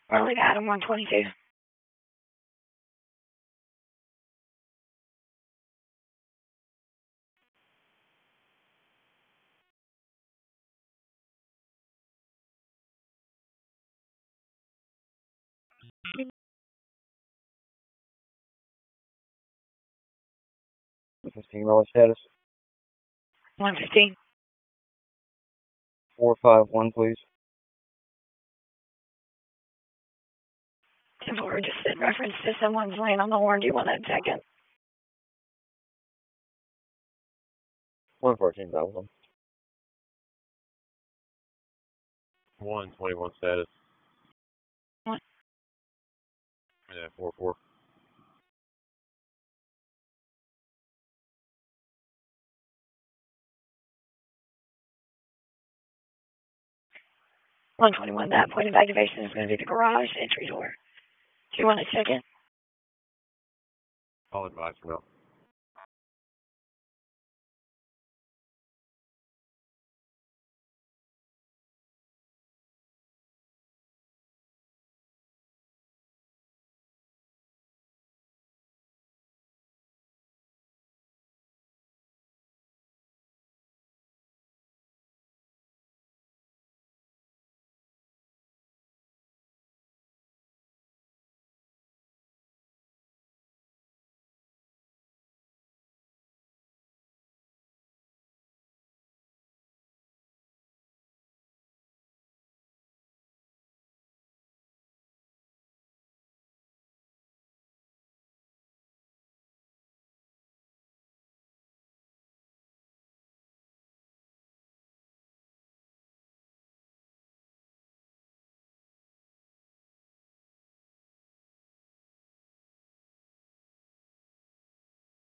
Early to Adam 122. $15 status. 115. 451, please. 10-4, just in reference to someone's laying on the horn. Do you want to check it? 114,000. 121 status. What? Yeah, 4-4. 121, that point of activation is going to be the garage entry door. Do you want to check it? I'll advise for now.